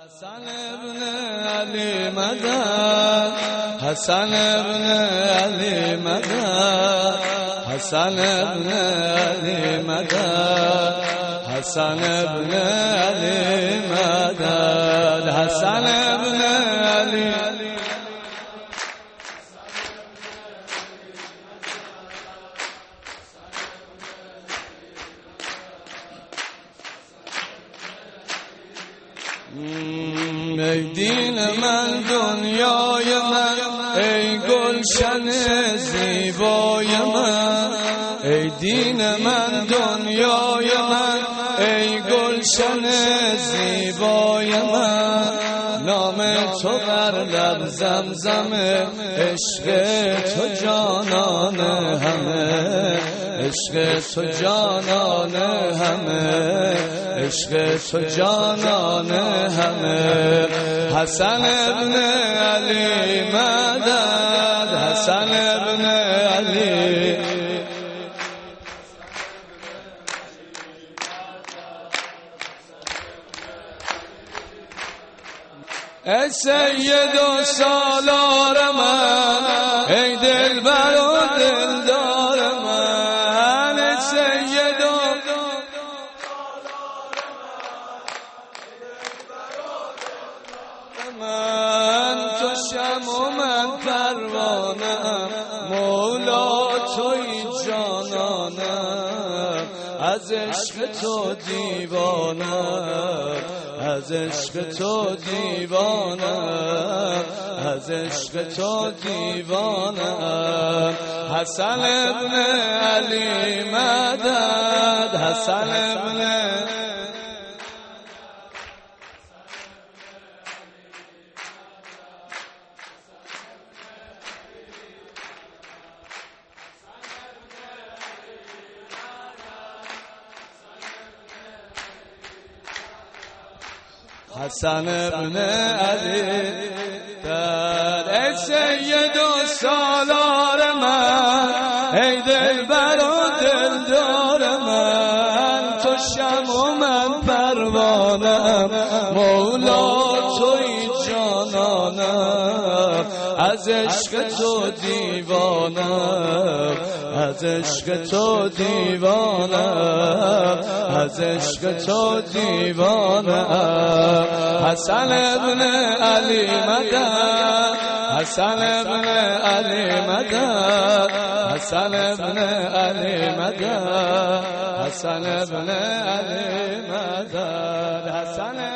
حسن ابن علی مدد، حسن ابن علی مدد، حسن ابن علی مدد، حسن ابن علی مدد، حسن ابن علی ای دین من دنیای من، ای گلشن زیبای من، ای دین من دنیای من، ای گلشن زیبای من، نام تو بر لب زمزم، عشق تو جانان همه، عشق تو جانان همه، عشق تو جانان همه، حسن ابن علی مدد، حسن ابن علی ای سید و سالار من، ای دلبر و دلدار من، ای سید و من، تو شمع و من پروانه‌ام، مولا توی جانانم، از عشق تو دیوانم، از عشق تو دیوانم، از عشق تو دیوانم، حسن ابن علی مدد، حسن ابن حسن ابن علی در ای سید و سالار من، ای دلبر و دلدار من، تو شمع و من پروانه‌ام، مولا توی جانانم، از عشق تو دیوانم، از عشق تو دیوانم، از عشق تو دیوانم، حسن ابن علی مدد، حسن ابن علی مدد، حسن ابن علی مدد، حسن ابن علی مدد، حسن